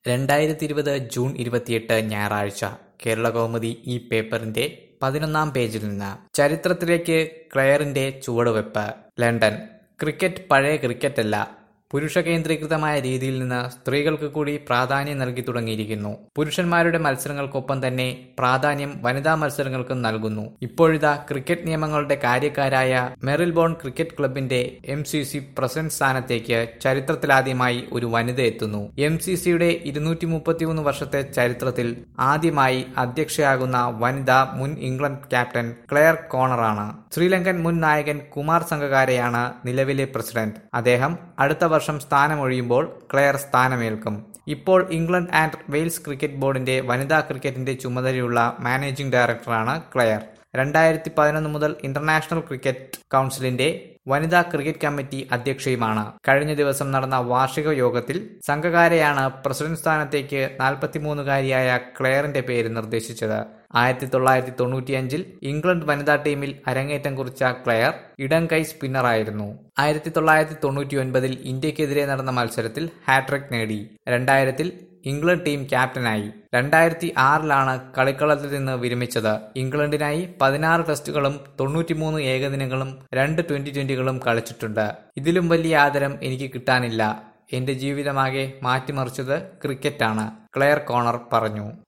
2020 June 28 ഞായറാഴ്ച കേരളകൗമുദി ഈ പേപ്പറിന്റെ 11-ാം പേജിൽ നിന്ന് ചരിത്രത്തിലേക്ക് ക്ലെയറിന്റെ ചുവടുവെപ്പ്. ലണ്ടൻ. ക്രിക്കറ്റ് പഴയ ക്രിക്കറ്റല്ല. പുരുഷ കേന്ദ്രീകൃതമായ രീതിയിൽ നിന്ന് സ്ത്രീകൾക്ക് കൂടി പ്രാധാന്യം നൽകി തുടങ്ങിയിരിക്കുന്നു. പുരുഷന്മാരുടെ മത്സരങ്ങൾക്കൊപ്പം തന്നെ പ്രാധാന്യം വനിതാ മത്സരങ്ങൾക്കും നൽകുന്നു. ഇപ്പോഴിതാ ക്രിക്കറ്റ് നിയമങ്ങളുടെ കാര്യക്കാരായ മെറിൽബോൺ ക്രിക്കറ്റ് ക്ലബിന്റെ MCC പ്രസിഡന്റ് സ്ഥാനത്തേക്ക് ചരിത്രത്തിലാദ്യമായി ഒരു വനിത എത്തുന്നു. MCCയുടെ 233 വർഷത്തെ ചരിത്രത്തിൽ ആദ്യമായി അധ്യക്ഷയാകുന്ന വനിത മുൻ ഇംഗ്ലണ്ട് ക്യാപ്റ്റൻ ക്ലെയർ കോണറാണ്. ശ്രീലങ്കൻ മുൻ നായകൻ കുമാർ സംഗകാരയാണ് നിലവിലെ പ്രസിഡന്റ്. അദ്ദേഹം അടുത്ത വർഷം സ്ഥാനമൊഴിയുമ്പോൾ ക്ലെയർ സ്ഥാനമേൽക്കും. ഇപ്പോൾ ഇംഗ്ലണ്ട് ആൻഡ് വെയിൽസ് ക്രിക്കറ്റ് ബോർഡിന്റെ വനിതാ ക്രിക്കറ്റിന്റെ ചുമതലയുള്ള മാനേജിംഗ് ഡയറക്ടറാണ് ക്ലെയർ. 2011 മുതൽ ഇന്റർനാഷണൽ ക്രിക്കറ്റ് കൗൺസിലിന്റെ വനിതാ ക്രിക്കറ്റ് കമ്മിറ്റി അധ്യക്ഷയുമാണ്. കഴിഞ്ഞ ദിവസം നടന്ന വാർഷിക യോഗത്തിൽ സംഘകാരെയാണ് പ്രസിഡന്റ് സ്ഥാനത്തേക്ക് 43-കാരിയായ ക്ലെയറിന്റെ പേര് നിർദ്ദേശിച്ചത്. 1995-ൽ ഇംഗ്ലണ്ട് വനിതാ ടീമിൽ അരങ്ങേറ്റം കുറിച്ച ക്ലെയർ ഇടം കൈ സ്പിന്നറായിരുന്നു. 1999-ൽ ഇന്ത്യക്കെതിരെ നടന്ന മത്സരത്തിൽ ഹാട്രിക് നേടി. 2000-ൽ ഇംഗ്ലണ്ട് ടീം ക്യാപ്റ്റനായി. 2006-ലാണ് കളിക്കളത്തിൽ നിന്ന് വിരമിച്ചത്. ഇംഗ്ലണ്ടിനായി 16 ടെസ്റ്റുകളും 93 ഏകദിനങ്ങളും 2 ട്വന്റി-ട്വന്റികളും കളിച്ചിട്ടുണ്ട്. ഇതിലും വലിയ ആദരം എനിക്ക് കിട്ടാനില്ല. എന്റെ ജീവിതമാകെ മാറ്റിമറിച്ചത് ക്രിക്കറ്റാണ്, ക്ലെയർ കോണർ പറഞ്ഞു.